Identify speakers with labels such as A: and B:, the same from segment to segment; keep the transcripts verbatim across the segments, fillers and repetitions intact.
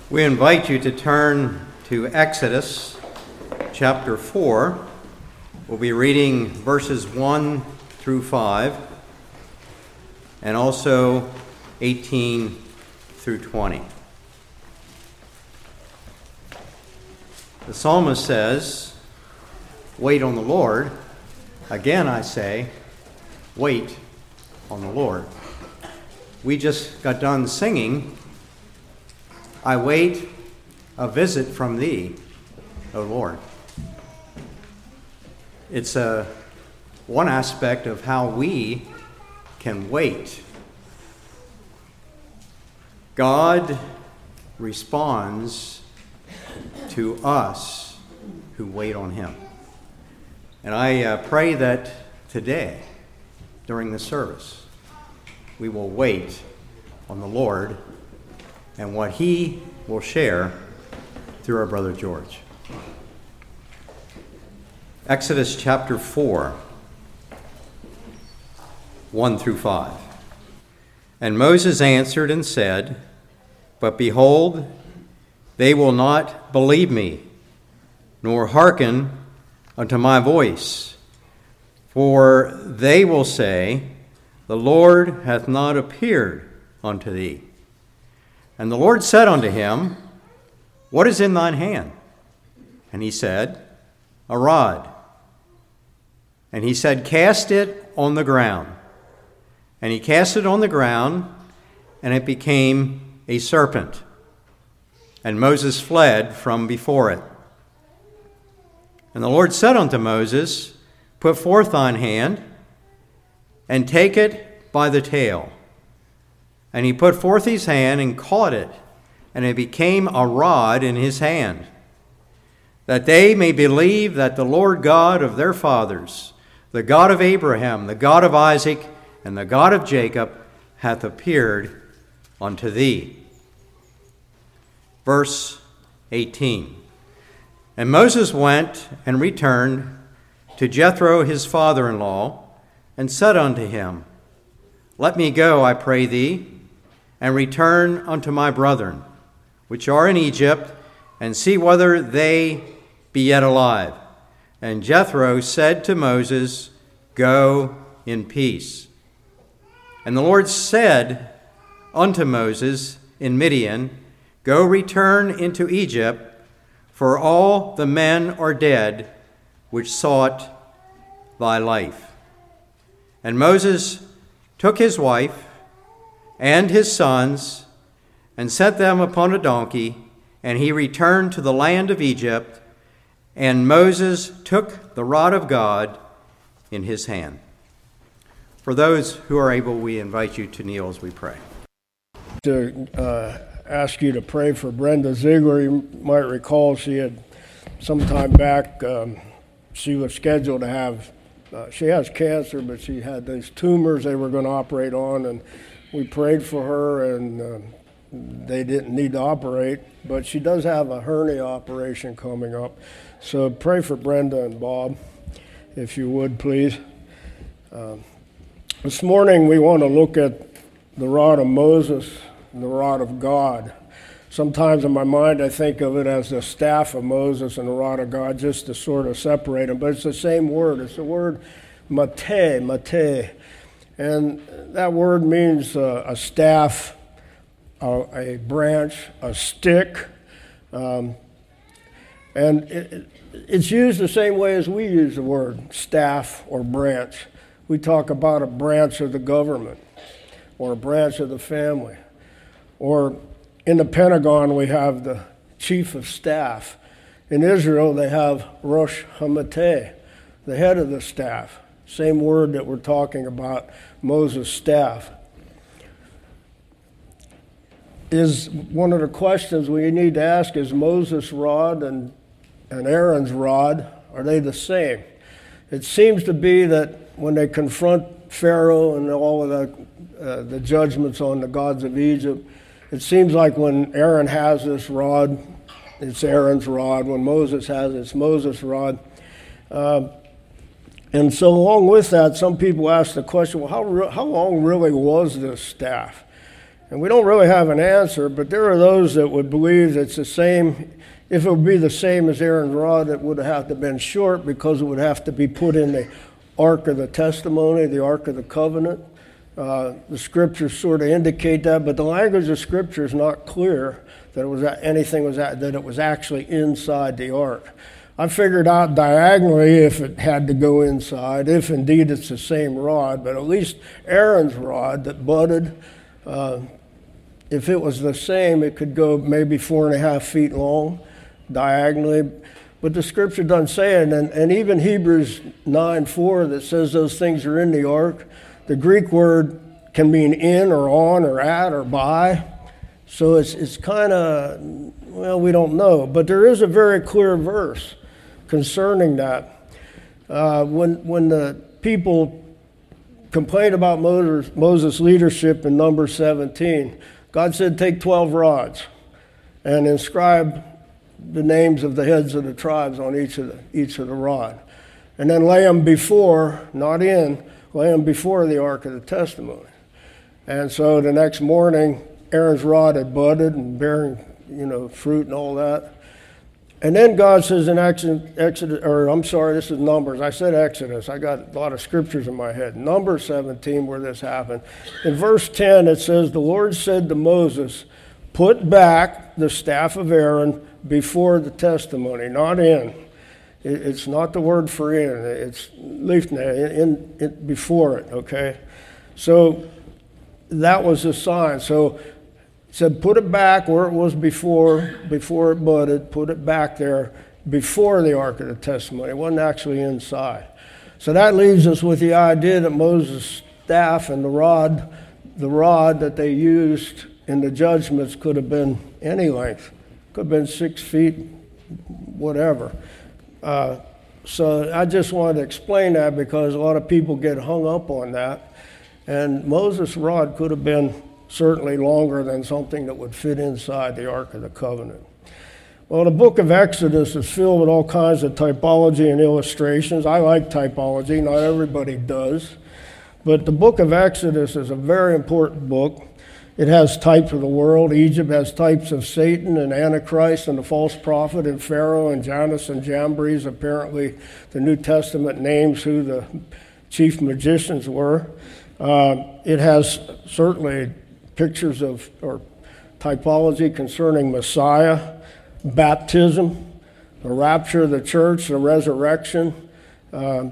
A: We invite you to turn to Exodus chapter four. We'll be reading verses one through five and also eighteen through twenty. The psalmist says, "Wait on the Lord. Again I say, wait on the Lord." We just got done singing, "I wait a visit from thee, O Lord." It's a, one aspect of how we can wait. God responds to us who wait on him. And I uh, pray that today, during the service, we will wait on the Lord and what he will share through our brother George. Exodus chapter four, one through five. And Moses answered and said, "But behold, they will not believe me, nor hearken unto my voice. For they will say, The Lord hath not appeared unto thee." And the Lord said unto him, "What is in thine hand?" And he said, "A rod." And he said, "Cast it on the ground." And he cast it on the ground, and it became a serpent. And Moses fled from before it. And the Lord said unto Moses, "Put forth thine hand, and take it by the tail." And he put forth his hand and caught it, and it became a rod in his hand, that they may believe that the Lord God of their fathers, the God of Abraham, the God of Isaac, and the God of Jacob, hath appeared unto thee. Verse eighteen. And Moses went and returned to Jethro his father-in-law, and said unto him, "Let me go, I pray thee, and return unto my brethren, which are in Egypt, and see whether they be yet alive." And Jethro said to Moses, "Go in peace." And the Lord said unto Moses in Midian, "Go return into Egypt, for all the men are dead which sought thy life." And Moses took his wife and his sons and set them upon a donkey, and he returned to the land of Egypt, and Moses took the rod of God in his hand. For those who are able, we invite you to kneel as we pray.
B: To uh, ask you to pray for Brenda Ziegler. You might recall she had some time back, um, she was scheduled to have, uh, she has cancer, but she had these tumors they were going to operate on, and we prayed for her, and uh, they didn't need to operate, but she does have a hernia operation coming up. So pray for Brenda and Bob, if you would, please. Uh, this morning we want to look at the rod of Moses and the rod of God. Sometimes in my mind I think of it as the staff of Moses and the rod of God, just to sort of separate them, but it's the same word. It's the word mate, mate. And that word means uh, a staff, a, a branch, a stick. Um, and it, it's used the same way as we use the word staff or branch. We talk about a branch of the government or a branch of the family. Or in the Pentagon, we have the chief of staff. In Israel, they have Rosh Hamateh, the head of the staff. Same word that we're talking about, Moses' staff. Is one of the questions we need to ask, is Moses' rod and, and Aaron's rod, are they the same? It seems to be that when they confront Pharaoh and all of the, uh, the judgments on the gods of Egypt, it seems like when Aaron has this rod, it's Aaron's rod. When Moses has it, it's Moses' rod. Uh, And so along with that, some people ask the question, well, how, re- how long really was this staff? And we don't really have an answer, but there are those that would believe that it's the same. If it would be the same as Aaron's rod, it would have to have been short because it would have to be put in the Ark of the Testimony, the Ark of the Covenant. Uh, the scriptures sort of indicate that, but the language of scripture is not clear that it was anything was that it was actually inside the ark. I figured out diagonally if it had to go inside, if indeed it's the same rod, but at least Aaron's rod that budded, uh, if it was the same, it could go maybe four and a half feet long diagonally. But the scripture doesn't say it, and, and even Hebrews nine four that says those things are in the ark, the Greek word can mean in or on or at or by. So it's it's kind of, well, we don't know. But there is a very clear verse concerning that. Uh, when, when the people complained about Moses, Moses' leadership in Numbers seventeen, God said, take twelve rods and inscribe the names of the heads of the tribes on each of the, each of the rod. And then lay them before, not in, lay them before the Ark of the Testimony. And so the next morning, Aaron's rod had budded and bearing, you know, fruit and all that. And then God says in Exodus, or I'm sorry, this is Numbers. I said Exodus. I got a lot of scriptures in my head. Numbers seventeen, where this happened. In verse ten, it says, the Lord said to Moses, put back the staff of Aaron before the testimony, not in. It's not the word for in. It's lifnei, in, in, before it, okay? So that was a sign. So it said, put it back where it was before, before it budded, put it back there before the Ark of the Testimony. It wasn't actually inside. So that leaves us with the idea that Moses' staff and the rod, the rod that they used in the judgments could have been any length. Could have been six feet, whatever. Uh, so I just wanted to explain that because a lot of people get hung up on that. And Moses' rod could have been certainly longer than something that would fit inside the Ark of the Covenant. Well, the book of Exodus is filled with all kinds of typology and illustrations. I like typology, not everybody does. But the book of Exodus is a very important book. It has types of the world. Egypt has types of Satan and Antichrist and the false prophet and Pharaoh and Jannes and Jambres. Apparently, the New Testament names who the chief magicians were. Uh, it has certainly pictures of or typology concerning Messiah, baptism, the rapture of the church, the resurrection, uh,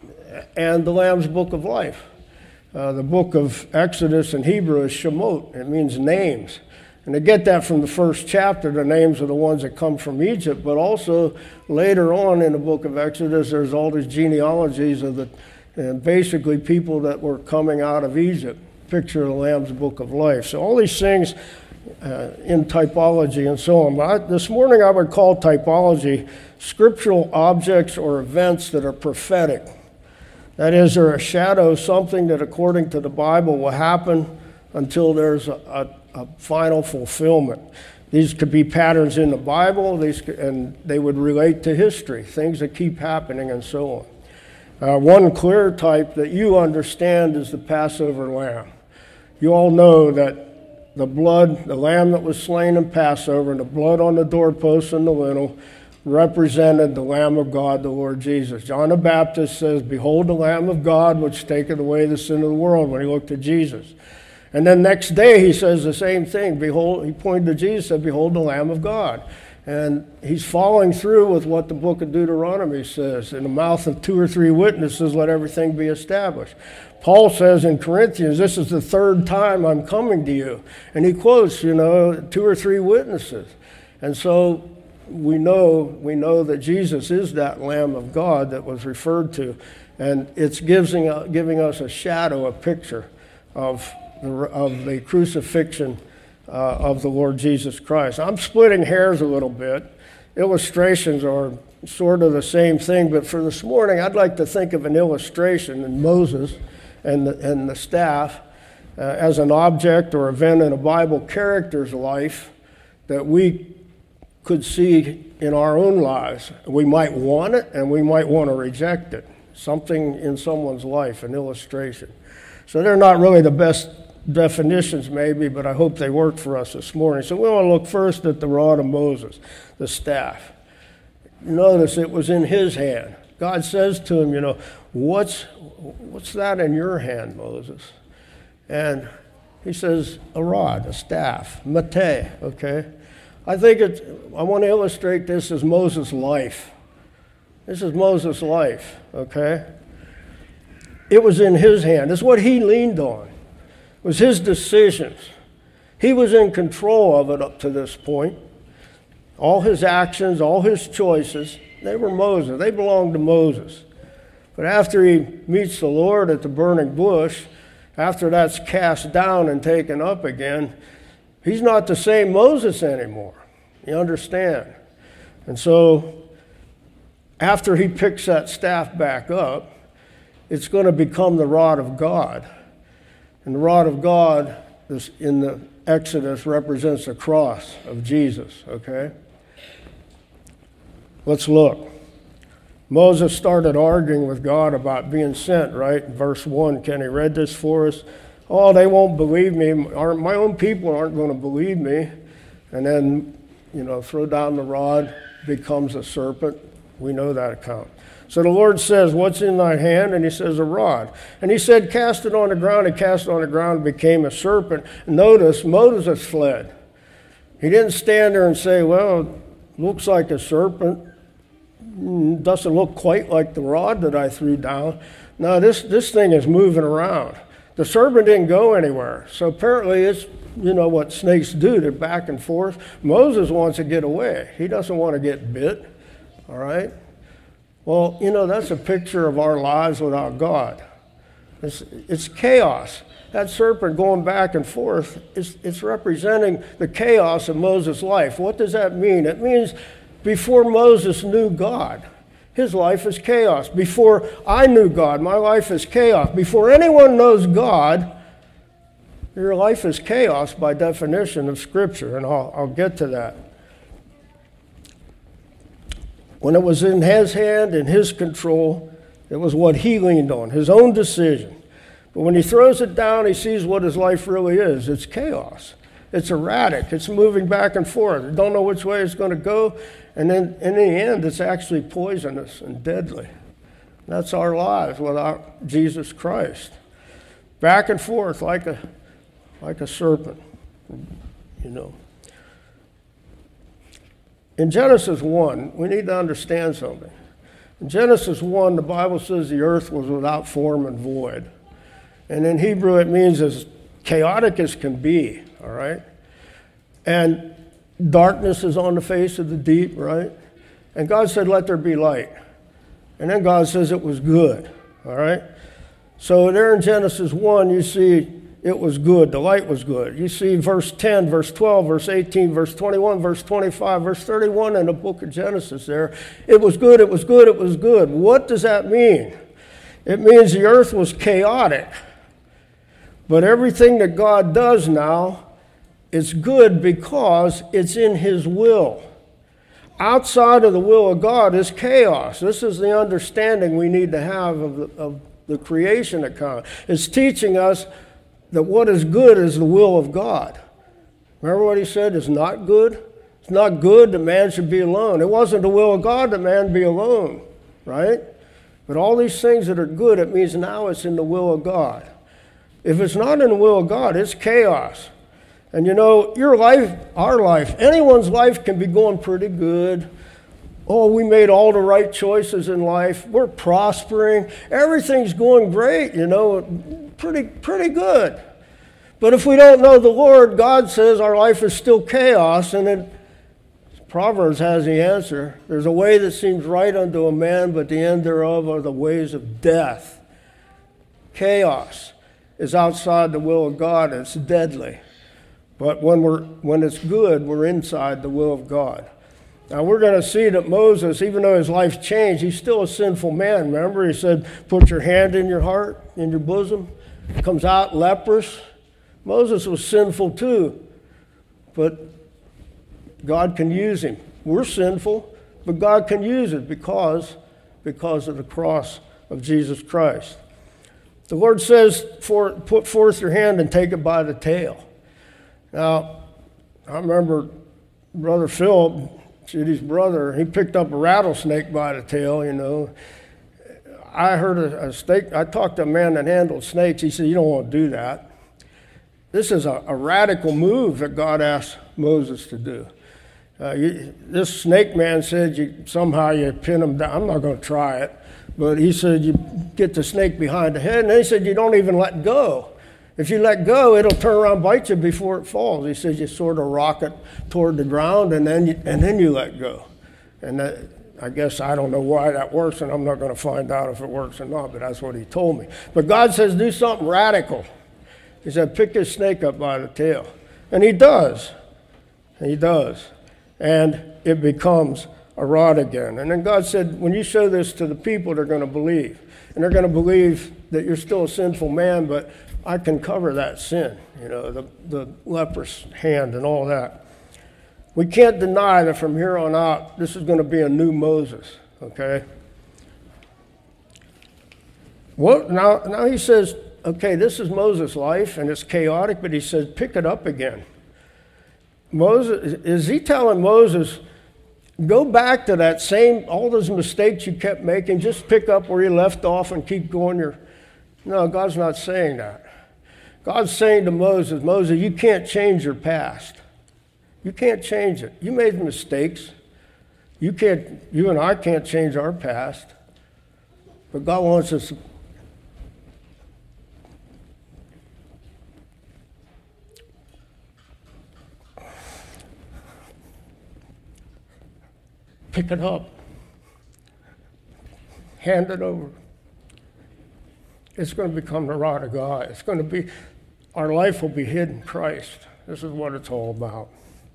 B: and the Lamb's Book of Life. Uh, the book of Exodus in Hebrew is Shemot. It means names. And they get that from the first chapter, the names of the ones that come from Egypt. But also later on in the book of Exodus, there's all these genealogies of the uh, basically people that were coming out of Egypt. Picture of the Lamb's Book of Life. So all these things uh, in typology and so on. But I, this morning I would call typology scriptural objects or events that are prophetic. That is, they're a shadow of something that, according to the Bible, will happen until there's a, a, a final fulfillment. These could be patterns in the Bible, these could, and they would relate to history, things that keep happening and so on. Uh, one clear type that you understand is the Passover lamb. You all know that the blood, the lamb that was slain in Passover, and the blood on the doorposts and the lintel, represented the Lamb of God, the Lord Jesus. John the Baptist says, behold the Lamb of God, which taketh away the sin of the world, when he looked at Jesus. And then next day he says the same thing. Behold, he pointed to Jesus and said, behold the Lamb of God. And he's following through with what the book of Deuteronomy says. In the mouth of two or three witnesses, let everything be established. Paul says in Corinthians, this is the third time I'm coming to you. And he quotes, you know, two or three witnesses. And so we know we know that Jesus is that Lamb of God that was referred to. And it's giving, giving us a shadow, a picture of the, of the crucifixion uh, of the Lord Jesus Christ. I'm splitting hairs a little bit. Illustrations are sort of the same thing, but for this morning, I'd like to think of an illustration in Moses and the, and the staff uh, as an object or event in a Bible character's life that we could see in our own lives. We might want it and we might want to reject it. Something in someone's life, an illustration. So they're not really the best definitions maybe, but I hope they work for us this morning. So we want to look first at the rod of Moses, the staff. Notice it was in his hand. God says to him, you know, what's, what's that in your hand, Moses? And he says, a rod, a staff, mate, okay? I think it's, I want to illustrate this as Moses' life. This is Moses' life, okay? It was in his hand. It's what he leaned on. It was his decisions. He was in control of it up to this point. All his actions, all his choices, they were Moses. They belonged to Moses. But after he meets the Lord at the burning bush, after that's cast down and taken up again, he's not the same Moses anymore. You understand? And so after he picks that staff back up, it's going to become the rod of God. And the rod of God this, in the Exodus represents the cross of Jesus, okay? Let's look. Moses started arguing with God about being sent, right? Verse one, Kenny read this for us. Oh, they won't believe me. My own people aren't going to believe me. And then, you know, throw down the rod, becomes a serpent. We know that account. So the Lord says, what's in thy hand? And he says, a rod. And he said, cast it on the ground. He cast it on the ground and became a serpent. Notice, Moses fled. He didn't stand there and say, well, looks like a serpent. Doesn't look quite like the rod that I threw down. No, this, this thing is moving around. The serpent didn't go anywhere. So apparently it's, you know, what snakes do. They're back and forth. Moses wants to get away. He doesn't want to get bit. All right? Well, you know, that's a picture of our lives without God. It's, it's chaos. That serpent going back and forth, it's, it's representing the chaos of Moses' life. What does that mean? It means before Moses knew God, his life is chaos. Before I knew God, my life is chaos. Before anyone knows God, your life is chaos by definition of Scripture, and I'll, I'll get to that. When it was in his hand, in his control, it was what he leaned on, his own decision. But when he throws it down, he sees what his life really is. It's chaos. It's erratic. It's moving back and forth. You don't know which way it's going to go. And then in the end, it's actually poisonous and deadly. That's our lives without Jesus Christ. Back and forth like a, like a serpent, you know. In Genesis one, we need to understand something. In Genesis one, the Bible says the earth was without form and void. And in Hebrew, it means as chaotic as can be, all right? And darkness is on the face of the deep, right? And God said, let there be light. And then God says it was good, all right? So there in Genesis one, you see it was good. The light was good. You see verse ten, verse twelve, verse eighteen, verse twenty-one, verse twenty-five, verse thirty-one in the book of Genesis there. It was good, it was good, it was good. What does that mean? It means the earth was chaotic. But everything that God does now, it's good because it's in his will. Outside of the will of God is chaos. This is the understanding we need to have of the, of the creation account. It's teaching us that what is good is the will of God. Remember what he said is not good? It's not good that man should be alone. It wasn't the will of God that man be alone, right? But all these things that are good, it means now it's in the will of God. If it's not in the will of God, it's chaos. And you know, your life, our life, anyone's life can be going pretty good. Oh, we made all the right choices in life. We're prospering. Everything's going great, you know, pretty, pretty good. But if we don't know the Lord, God says our life is still chaos, and it, Proverbs has the answer. There's a way that seems right unto a man, but the end thereof are the ways of death. Chaos is outside the will of God. It's deadly. But when we're when it's good, we're inside the will of God. Now we're going to see that Moses, even though his life changed, he's still a sinful man. Remember, he said, put your hand in your heart, in your bosom. He comes out leprous. Moses was sinful too, but God can use him. We're sinful, but God can use it because, because of the cross of Jesus Christ. The Lord says, for, put forth your hand and take it by the tail. Now, I remember Brother Philip, Judy's brother, he picked up a rattlesnake by the tail, you know. I heard a, a snake, I talked to a man that handled snakes. He said, you don't want to do that. This is a, a radical move that God asked Moses to do. Uh, you, this snake man said you somehow you pin him down. I'm not going to try it. But he said you get the snake behind the head. And he said you don't even let go. If you let go, it'll turn around and bite you before it falls. He says you sort of rock it toward the ground and then you, and then you let go. And that, I guess I don't know why that works, and I'm not going to find out if it works or not, but that's what he told me. But God says do something radical. He said pick this snake up by the tail. And he does. He does. And it becomes a rod again. And then God said, when you show this to the people, they're going to believe. And they're going to believe that you're still a sinful man, but I can cover that sin, you know, the, the leprous hand and all that. We can't deny that from here on out, this is going to be a new Moses, okay? What, now, now he says, okay, this is Moses' life, and it's chaotic, but he says, pick it up again. Moses, is he telling Moses, go back to that same, all those mistakes you kept making, just pick up where you left off and keep going your... No, God's not saying that. God's saying to Moses, Moses, you can't change your past. You can't change it. You made mistakes. You can't, you and I can't change our past. But God wants us to pick it up. Hand it over. It's going to become the rod of God. It's going to be, our life will be hid in Christ. This is what it's all about.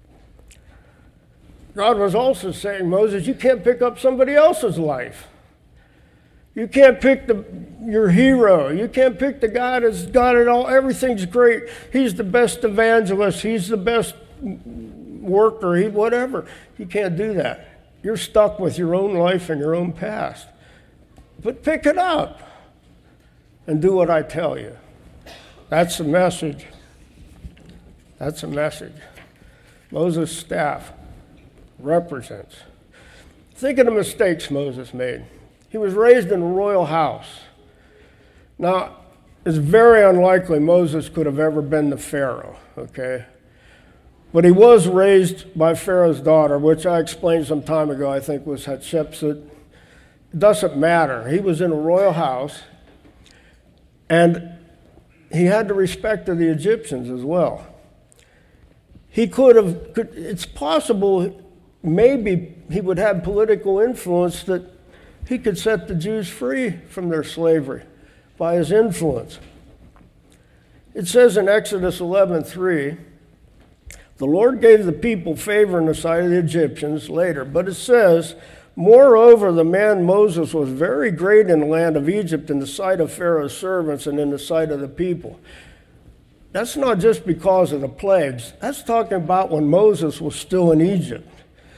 B: God was also saying, Moses, you can't pick up somebody else's life. You can't pick the, your hero. You can't pick the guy that's got it all. Everything's great. He's the best evangelist. He's the best worker. He, whatever. You can't do that. You're stuck with your own life and your own past. But pick it up and do what I tell you. That's the message. That's a message. Moses' staff represents. Think of the mistakes Moses made. He was raised in a royal house. Now, it's very unlikely Moses could have ever been the Pharaoh, okay? But he was raised by Pharaoh's daughter, which I explained some time ago, I think was Hatshepsut. It doesn't matter. He was in a royal house, and he had the respect of the Egyptians as well. He could have, could, it's possible maybe he would have political influence that he could set the Jews free from their slavery by his influence. It says in Exodus eleven three, the Lord gave the people favor in the sight of the Egyptians later, but it says, moreover, the man Moses was very great in the land of Egypt in the sight of Pharaoh's servants and in the sight of the people. That's not just because of the plagues. That's talking about when Moses was still in Egypt.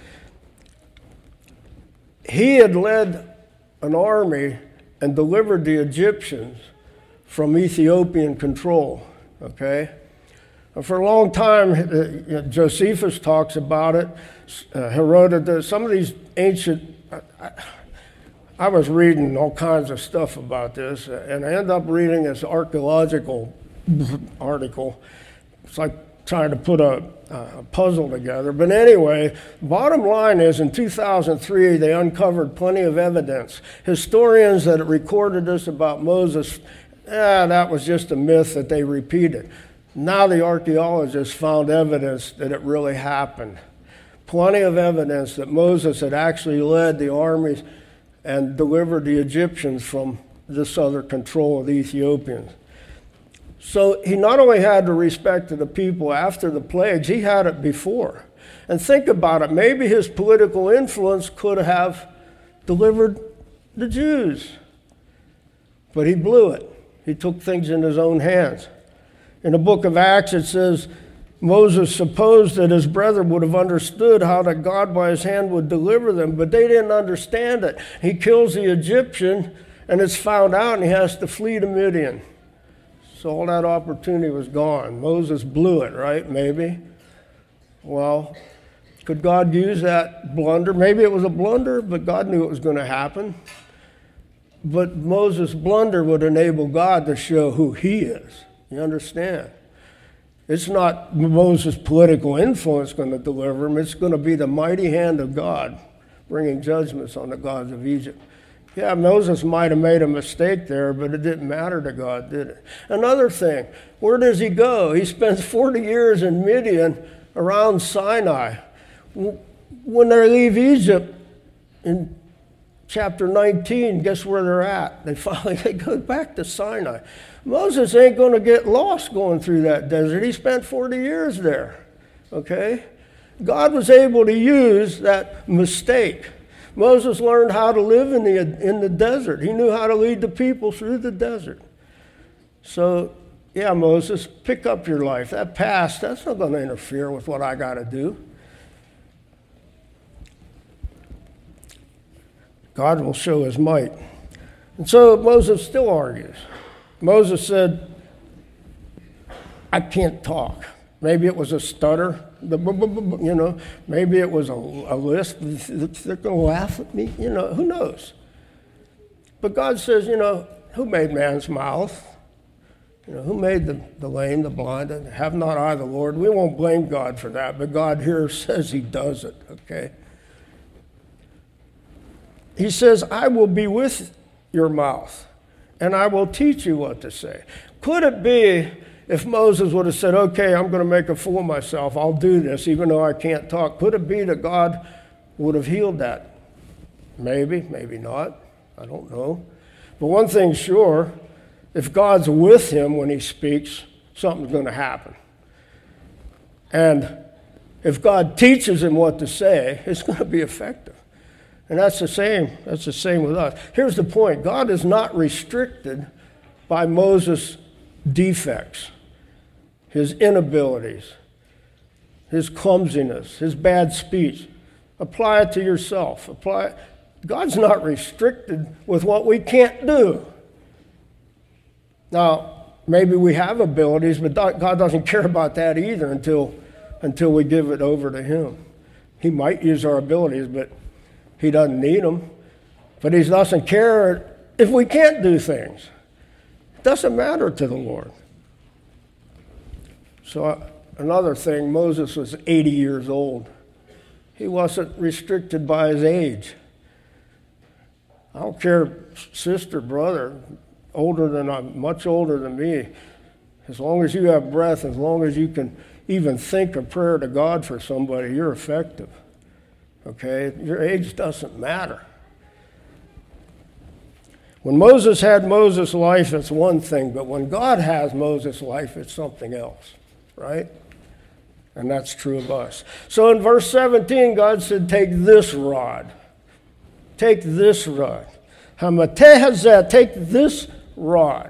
B: He had led an army and delivered the Egyptians from Ethiopian control, okay? And for a long time, uh, Josephus talks about it, uh, Herodotus, some of these ancient, I, I was reading all kinds of stuff about this, and I ended up reading this archaeological article. It's like trying to put a, a puzzle together. But anyway, bottom line is in two thousand three, they uncovered plenty of evidence. Historians that recorded this about Moses, eh, that was just a myth that they repeated. Now the archaeologists found evidence that it really happened. Plenty of evidence that Moses had actually led the armies and delivered the Egyptians from this other control of the Ethiopians. So he not only had the respect of the people after the plagues, he had it before. And think about it, maybe his political influence could have delivered the Jews. But he blew it. He took things in his own hands. In the book of Acts, it says, Moses supposed that his brethren would have understood how that God by his hand would deliver them, but they didn't understand it. He kills the Egyptian, And it's found out, and he has to flee to Midian. So all that opportunity was gone. Moses blew it, right? Maybe. Well, could God use that blunder? Maybe it was a blunder, but God knew it was going to happen. But Moses' blunder would enable God to show who he is. You understand? It's not Moses' political influence going to deliver him. It's going to be the mighty hand of God bringing judgments on the gods of Egypt. Yeah, Moses might have made a mistake there, but it didn't matter to God, did it? Another thing, where does he go? He spends forty years in Midian around Sinai. When they leave Egypt in chapter nineteen, guess where they're at? They finally they go back to Sinai. Moses ain't going to get lost going through that desert. He spent forty years there, okay? God was able to use that mistake. Moses learned how to live in the, in the desert. He knew how to lead the people through the desert. So, yeah, Moses, pick up your life. That past, that's not going to interfere with what I got to do. God will show his might. And so Moses still argues. Moses said, I can't talk. Maybe it was a stutter, you know. Maybe it was a, a lisp. They're going to laugh at me, you know. Who knows? But God says, you know, who made man's mouth? You know, who made the, the lame, the blind? Have not I the Lord? We won't blame God for that, but God here says he does it, okay? He says, I will be with your mouth, and I will teach you what to say. Could it be if Moses would have said, okay, I'm going to make a fool of myself, I'll do this, even though I can't talk, could it be that God would have healed that? Maybe, maybe not. I don't know. But one thing's sure, if God's with him when he speaks, something's going to happen. And if God teaches him what to say, it's going to be effective. And that's the same. That's the same with us. Here's the point. God is not restricted by Moses' defects, his inabilities, his clumsiness, his bad speech. Apply it to yourself. Apply. God's not restricted with what we can't do. Now, maybe we have abilities, but God doesn't care about that either until, until we give it over to him. He might use our abilities, but he doesn't need them. But he doesn't care if we can't do things. It doesn't matter to the Lord. So uh, another thing, Moses was eighty years old. He wasn't restricted by his age. I don't care, sister, brother, older than I'm, much older than me. As long as you have breath, as long as you can even think a prayer to God for somebody, you're effective. Okay? Your age doesn't matter. When Moses had Moses' life, it's one thing, but when God has Moses' life, it's something else, right? And that's true of us. So in verse seventeen, God said, take this rod. Take this rod. Hamatehazeh, take this rod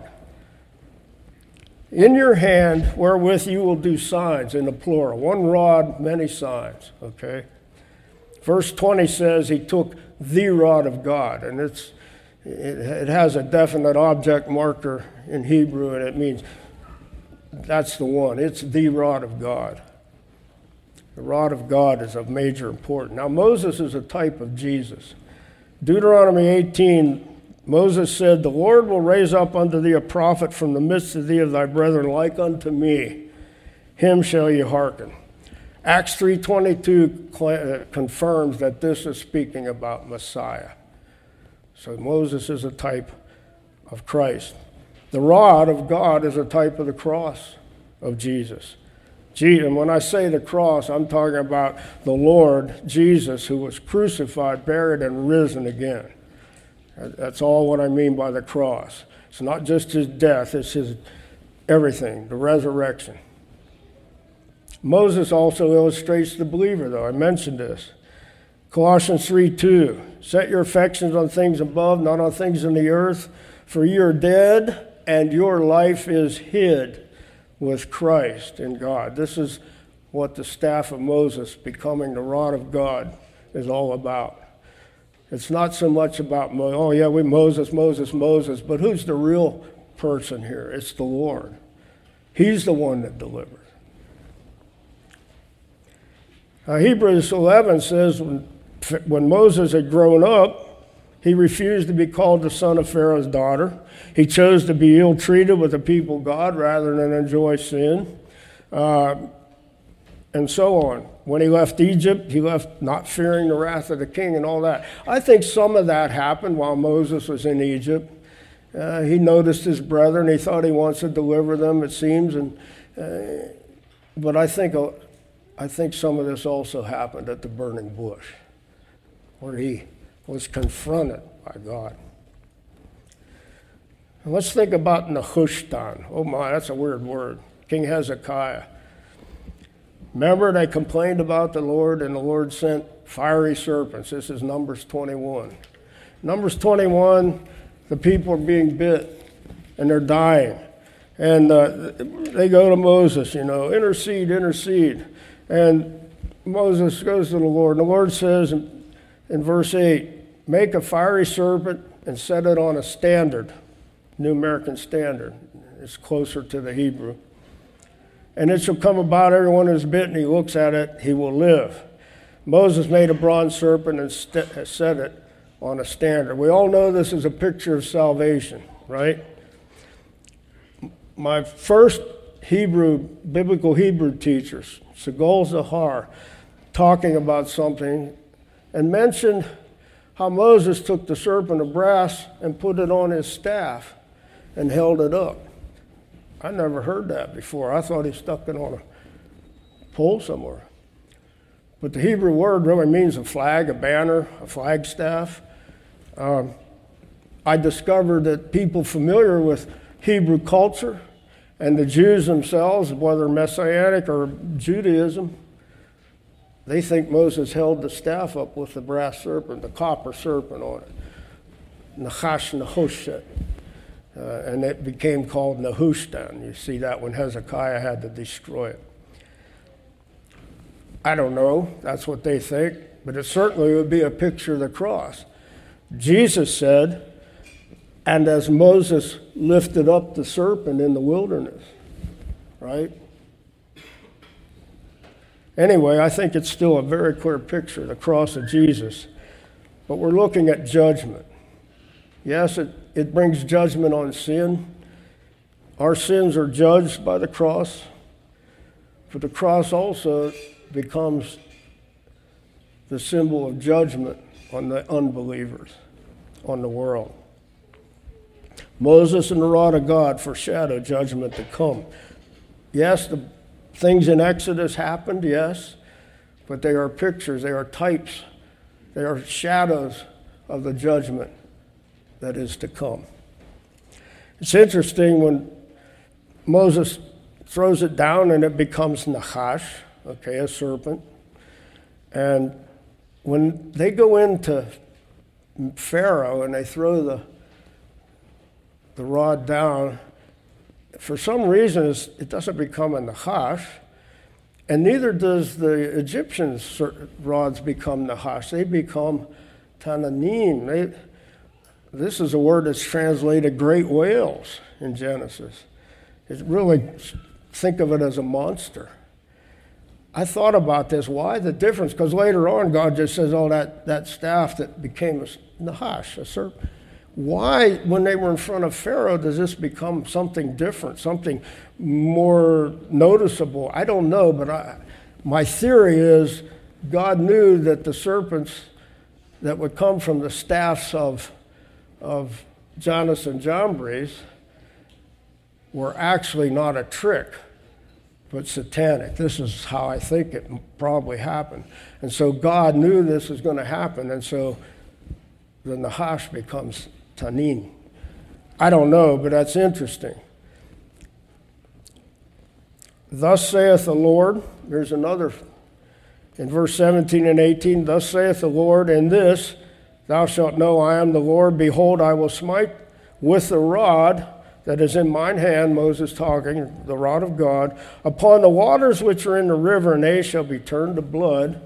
B: in your hand wherewith you will do signs, in the plural. One rod, many signs, okay? Verse twenty says he took the rod of God, and it's it, it has a definite object marker in Hebrew, and it means that's the one. It's the rod of God. The rod of God is of major importance. Now, Moses is a type of Jesus. Deuteronomy eighteen, Moses said, the Lord will raise up unto thee a prophet from the midst of thee of thy brethren like unto me. Him shall ye hearken. Acts three twenty-two confirms that this is speaking about Messiah. So Moses is a type of Christ. The rod of God is a type of the cross of Jesus. And when I say the cross, I'm talking about the Lord Jesus, who was crucified, buried, and risen again. That's all what I mean by the cross. It's not just his death, it's his everything, the resurrection. Moses also illustrates the believer, though. I mentioned this. Colossians three two, set your affections on things above, not on things in the earth, for you are dead, and your life is hid with Christ in God. This is what the staff of Moses, becoming the rod of God, is all about. It's not so much about, Mo- oh yeah, we Moses, Moses, Moses, but who's the real person here? It's the Lord. He's the one that delivers. Uh, Hebrews eleven says when, when Moses had grown up, he refused to be called the son of Pharaoh's daughter. He chose to be ill-treated with the people of God rather than enjoy sin, uh, and so on. When he left Egypt, he left not fearing the wrath of the king and all that. I think some of that happened while Moses was in Egypt. Uh, he noticed his brethren. He thought he wants to deliver them, it seems. And uh, but I think, uh, I think some of this also happened at the burning bush, where he was confronted by God. And let's think about Nehushtan. Oh my, that's a weird word. King Hezekiah. Remember, they complained about the Lord, and the Lord sent fiery serpents. This is Numbers twenty-one. Numbers twenty-one, the people are being bit, and they're dying. And uh, they go to Moses, you know, intercede, intercede. And Moses goes to the Lord, and the Lord says in, in verse eight, make a fiery serpent and set it on a standard, New American Standard. It's closer to the Hebrew. And it shall come about everyone who is bitten, he looks at it, he will live. Moses made a bronze serpent and st- set it on a standard. We all know this is a picture of salvation, right? My first Hebrew, biblical Hebrew teachers, Segal Zahar, talking about something and mentioned how Moses took the serpent of brass and put it on his staff and held it up. I never heard that before. I thought he stuck it on a pole somewhere. But the Hebrew word really means a flag, a banner, a flagstaff. Um, I discovered that people familiar with Hebrew culture and the Jews themselves, whether Messianic or Judaism, they think Moses held the staff up with the brass serpent, the copper serpent on it. Nachash Nehoshet. Uh, and it became called Nehushtan. You see that when Hezekiah had to destroy it. I don't know. That's what they think. But it certainly would be a picture of the cross. Jesus said, and as Moses lifted up the serpent in the wilderness, right? Anyway, I think it's still a very clear picture, the cross of Jesus. But we're looking at judgment. Yes, it, it brings judgment on sin. Our sins are judged by the cross. But the cross also becomes the symbol of judgment on the unbelievers, on the world. Moses and the rod of God foreshadow judgment to come. Yes, the things in Exodus happened, yes, but they are pictures, they are types, they are shadows of the judgment that is to come. It's interesting when Moses throws it down and it becomes Nachash, okay, a serpent. And when they go into Pharaoh and they throw the the rod down, for some reason it doesn't become a Nachash, and neither does the Egyptians' rods become Nachash. They become Tananim. They, this is a word that's translated great whales in Genesis. It really, think of it as a monster. I thought about this. Why the difference? Because later on, God just says, oh, that, that staff that became a Nachash, a serpent. Why, when they were in front of Pharaoh, does this become something different, something more noticeable? I don't know, but I, my theory is God knew that the serpents that would come from the staffs of, of Jannes and Jambres were actually not a trick, but satanic. This is how I think it probably happened. And so God knew this was going to happen, and so the Nachash becomes Tanin. I don't know, but that's interesting. Thus saith the Lord, there's another, in verse seventeen and eighteen, thus saith the Lord, in this thou shalt know I am the Lord. Behold, I will smite with the rod that is in mine hand, Moses talking, the rod of God, upon the waters which are in the river, and they shall be turned to blood,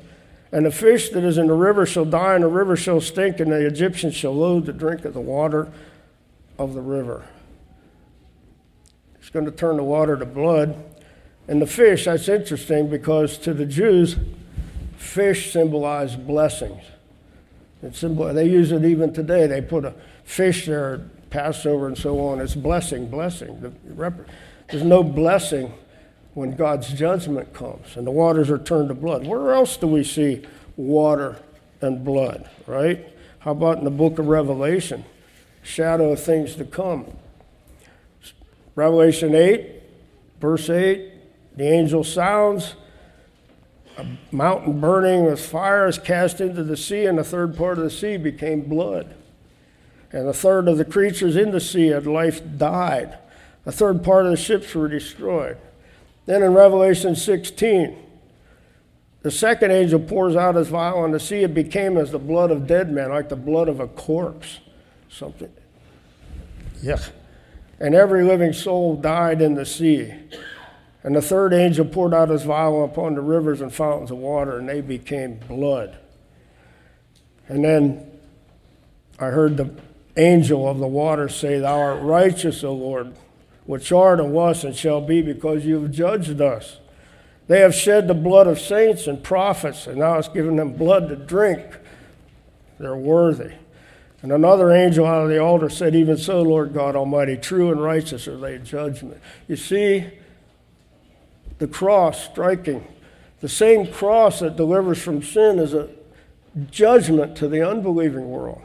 B: And the fish that is in the river shall die, and the river shall stink, and the Egyptians shall loathe to drink of the water of the river. It's going to turn the water to blood. And the fish, that's interesting because to the Jews, fish symbolize blessings. It symbol, they use it even today. They put a fish there at Passover and so on. It's blessing, blessing. The, there's no blessing when God's judgment comes and the waters are turned to blood. Where else do we see water and blood, right? How about in the book of Revelation? Shadow of things to come. Revelation eight, verse eight, the angel sounds, a mountain burning with fire is cast into the sea, and a third part of the sea became blood. And a third of the creatures in the sea had life died. A third part of the ships were destroyed. Then in Revelation sixteen, the second angel pours out his vial on the sea. It became as the blood of dead men, like the blood of a corpse. Something. Yeah. And every living soul died in the sea. And the third angel poured out his vial upon the rivers and fountains of water, and they became blood. And then I heard the angel of the water say, Thou art righteous, O Lord, which art and was and shall be, because you have judged us. They have shed the blood of saints and prophets, and thou hast given them blood to drink. They're worthy. And another angel out of the altar said, Even so, Lord God Almighty, true and righteous are thy judgment. You see, the cross striking, the same cross that delivers from sin is a judgment to the unbelieving world.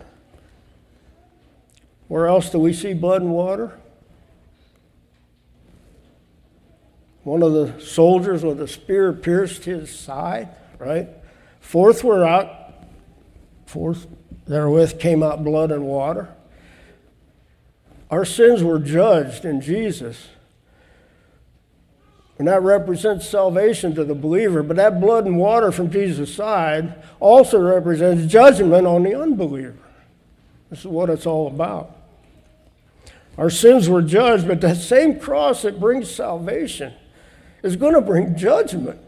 B: Where else do we see blood and water? One of the soldiers with a spear pierced his side, right? Fourth were out, fourth therewith came out blood and water. Our sins were judged in Jesus. And that represents salvation to the believer. But that blood and water from Jesus' side also represents judgment on the unbeliever. This is what it's all about. Our sins were judged, but that same cross that brings salvation is going to bring judgment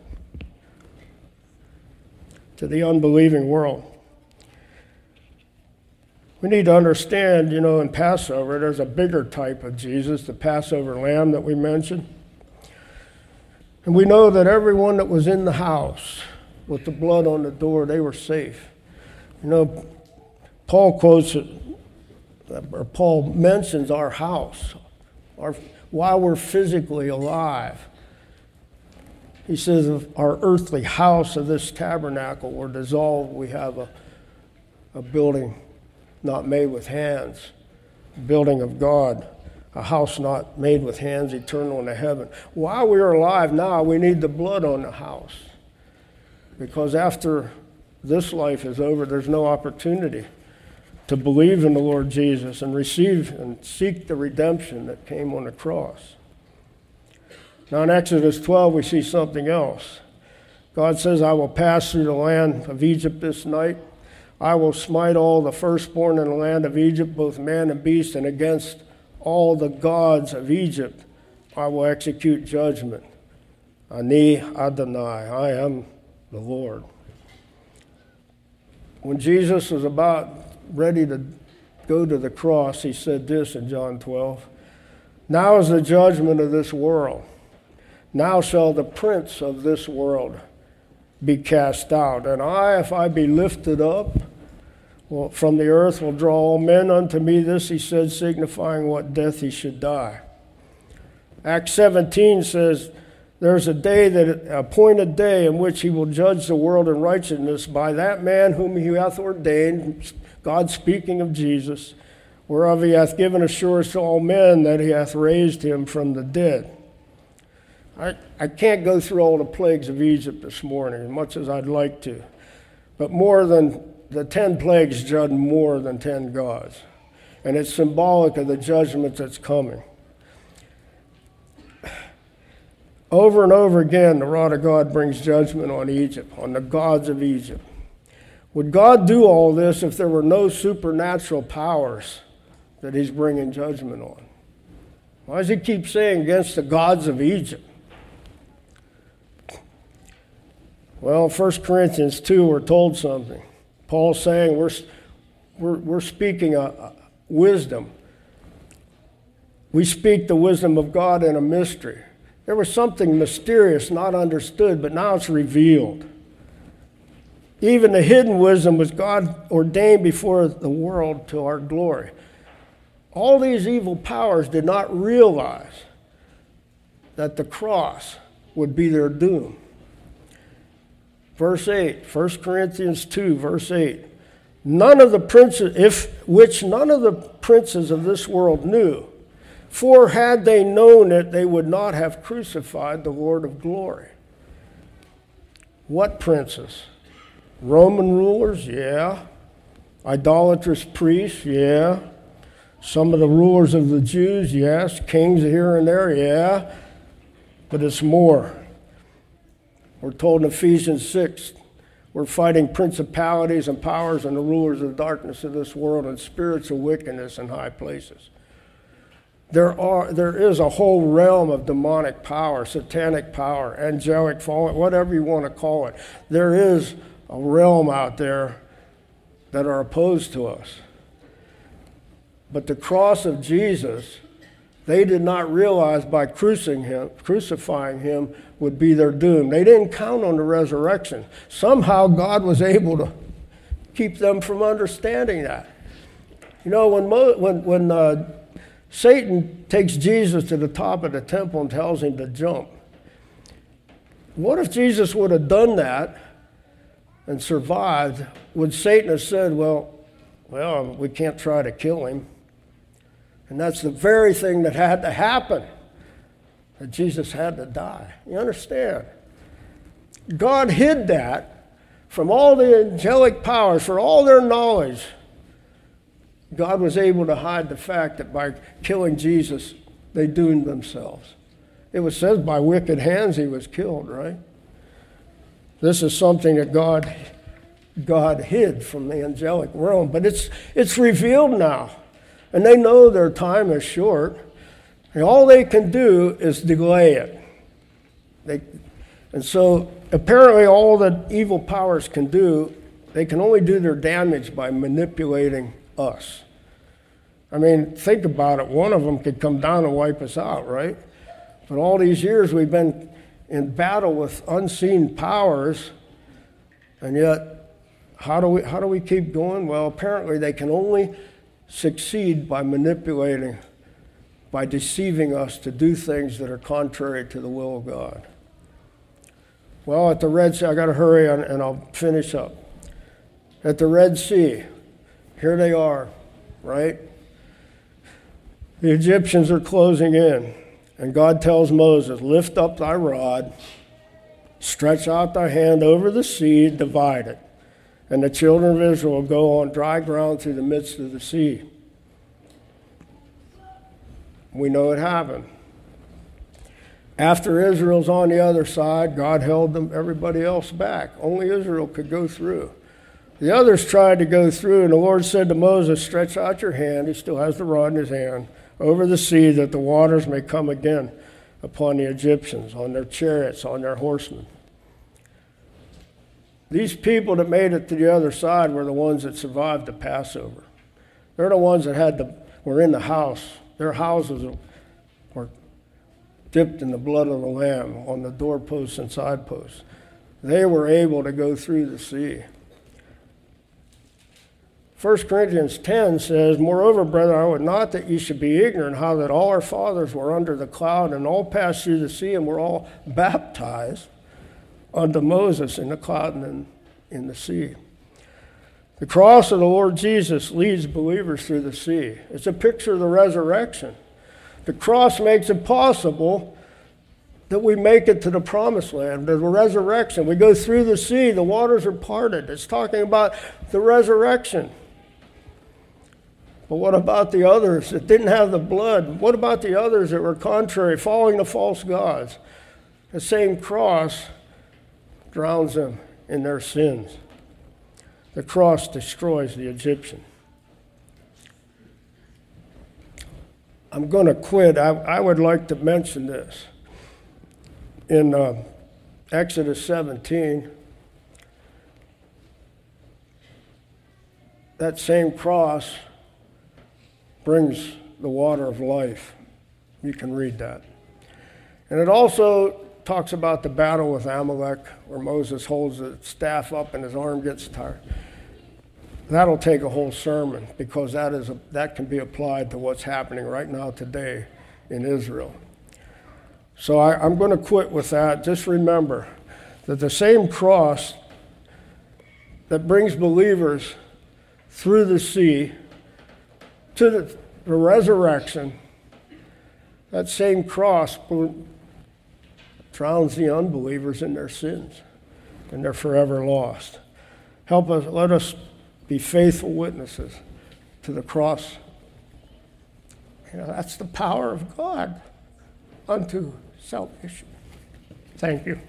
B: to the unbelieving world. We need to understand, you know, in Passover, there's a bigger type of Jesus, the Passover lamb that we mentioned. And we know that everyone that was in the house with the blood on the door, they were safe. You know, Paul quotes it, or Paul mentions our house, our, while we're physically alive. He says, if our earthly house of this tabernacle were dissolved, we have a, a building not made with hands, a building of God, a house not made with hands, eternal in the heaven. While we are alive now, we need the blood on the house. Because after this life is over, there's no opportunity to believe in the Lord Jesus and receive and seek the redemption that came on the cross. Now in Exodus twelve, we see something else. God says, I will pass through the land of Egypt this night. I will smite all the firstborn in the land of Egypt, both man and beast, and against all the gods of Egypt I will execute judgment. Ani Adonai, I am the Lord. When Jesus was about ready to go to the cross, he said this in John twelve, Now is the judgment of this world. Now shall the prince of this world be cast out. And I, if I be lifted up well, from the earth, will draw all men unto me. This he said, signifying what death he should die. Acts seventeen says, There's a day, that appointed day, in which he will judge the world in righteousness by that man whom he hath ordained, God speaking of Jesus, whereof he hath given assurance to all men that he hath raised him from the dead. I, I can't go through all the plagues of Egypt this morning, as much as I'd like to. But more than the ten plagues judge more than ten gods. And it's symbolic of the judgment that's coming. Over and over again, the rod of God brings judgment on Egypt, on the gods of Egypt. Would God do all this if there were no supernatural powers that he's bringing judgment on? Why does he keep saying against the gods of Egypt? Well, in First Corinthians two, we're told something. Paul's saying we're, we're, we're speaking a, a wisdom. We speak the wisdom of God in a mystery. There was something mysterious, not understood, but now it's revealed. Even the hidden wisdom was God ordained before the world to our glory. All these evil powers did not realize that the cross would be their doom. Verse eight, First Corinthians two, verse eight. None of the princes, if which none of the princes of this world knew, for had they known it, they would not have crucified the Lord of glory. What princes? Roman rulers? Yeah. Idolatrous priests? Yeah. Some of the rulers of the Jews? Yes. Kings here and there? Yeah. But it's more. We're told in Ephesians six, we're fighting principalities and powers and the rulers of the darkness of this world and spiritual wickedness in high places. There are, there is a whole realm of demonic power, satanic power, angelic fallen, whatever you want to call it. There is a realm out there that are opposed to us. But the cross of Jesus, they did not realize by crucifying him, crucifying him would be their doom. They didn't count on the resurrection. Somehow God was able to keep them from understanding that. You know, when Mo, when when uh, Satan takes Jesus to the top of the temple and tells him to jump, what if Jesus would have done that and survived? Would Satan have said, well, well, we can't try to kill him? And that's the very thing that had to happen, that Jesus had to die. You understand? God hid that from all the angelic powers, for all their knowledge. God was able to hide the fact that by killing Jesus, they doomed themselves. It was said by wicked hands he was killed, right? This is something that God, God hid from the angelic realm, but it's, it's revealed now. And they know their time is short. And all they can do is delay it. They, and so apparently all that evil powers can do, they can only do their damage by manipulating us. I mean, think about it. One of them could come down and wipe us out, right? But all these years we've been in battle with unseen powers, and yet how do we, how do we keep going? Well, apparently they can only succeed by manipulating, by deceiving us to do things that are contrary to the will of God. Well, at the Red Sea, I got to hurry on, and I'll finish up. At the Red Sea, here they are, right? The Egyptians are closing in, and God tells Moses, lift up thy rod, stretch out thy hand over the sea, divide it. And the children of Israel will go on dry ground through the midst of the sea. We know it happened. After Israel's on the other side, God held them, everybody else back. Only Israel could go through. The others tried to go through, and the Lord said to Moses, stretch out your hand, he still has the rod in his hand, over the sea that the waters may come again upon the Egyptians, on their chariots, on their horsemen. These people that made it to the other side were the ones that survived the Passover. They're the ones that had the, were in the house. Their houses were dipped in the blood of the Lamb on the doorposts and side posts. They were able to go through the sea. First Corinthians ten says, moreover, brethren, I would not that ye should be ignorant how that all our fathers were under the cloud and all passed through the sea and were all baptized unto Moses in the cloud and in, in the sea. The cross of the Lord Jesus leads believers through the sea. It's a picture of the resurrection. The cross makes it possible that we make it to the promised land, the resurrection. We go through the sea, the waters are parted. It's talking about the resurrection. But what about the others that didn't have the blood? What about the others that were contrary, following the false gods? The same cross drowns them in their sins. The cross destroys the Egyptian. I'm going to quit. I, I would like to mention this. In uh, Exodus seventeen, that same cross brings the water of life. You can read that. And it also talks about the battle with Amalek, where Moses holds the staff up and his arm gets tired. That'll take a whole sermon, because that is a, that can be applied to what's happening right now today in Israel. So I, I'm going to quit with that. Just remember that the same cross that brings believers through the sea to the, the resurrection, that same cross drowns the unbelievers in their sins, and they're forever lost. Help us, let us be faithful witnesses to the cross. You know, that's the power of God unto salvation. Thank you.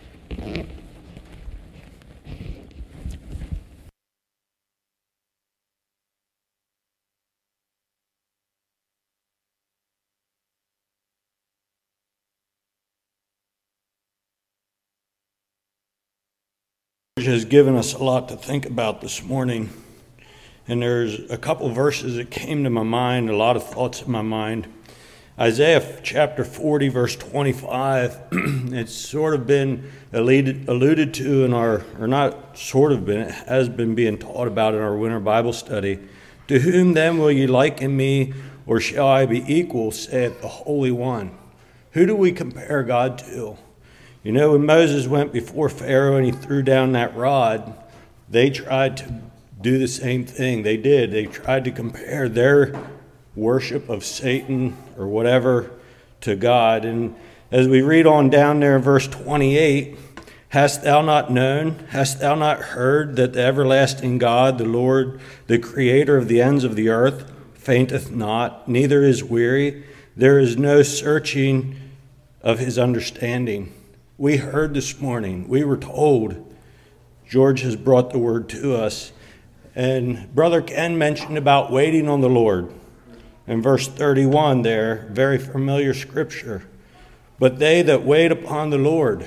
C: Has given us a lot to think about this morning, and there's a couple verses that came to my mind, a lot of thoughts in my mind. Isaiah chapter forty, verse twenty-five, it's sort of been alluded, alluded to in our, or not sort of been, it has been being taught about in our winter Bible study. To whom then will ye liken me, or shall I be equal, saith the Holy One? Who do we compare God to? You know, when Moses went before Pharaoh and he threw down that rod, they tried to do the same thing. They did. They tried to compare their worship of Satan or whatever to God. And as we read on down there in verse twenty-eight, hast thou not known, hast thou not heard that the everlasting God, the Lord, the creator of the ends of the earth, fainteth not, neither is weary. There is no searching of his understanding. We heard this morning, we were told, George has brought the word to us, and Brother Ken mentioned about waiting on the Lord. In verse thirty-one there, very familiar scripture. But they that wait upon the Lord.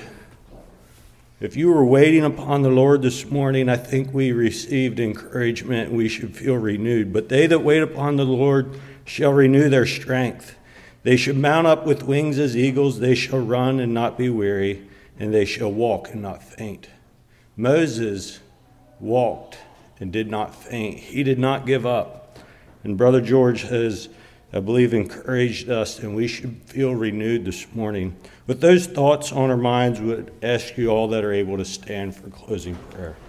C: If you were waiting upon the Lord this morning, I think we received encouragement and we should feel renewed. But they that wait upon the Lord shall renew their strength. They shall mount up with wings as eagles. They shall run and not be weary, and they shall walk and not faint. Moses walked and did not faint. He did not give up. And Brother George has, I believe, encouraged us, and we should feel renewed this morning. With those thoughts on our minds, we would ask you all that are able to stand for closing prayer.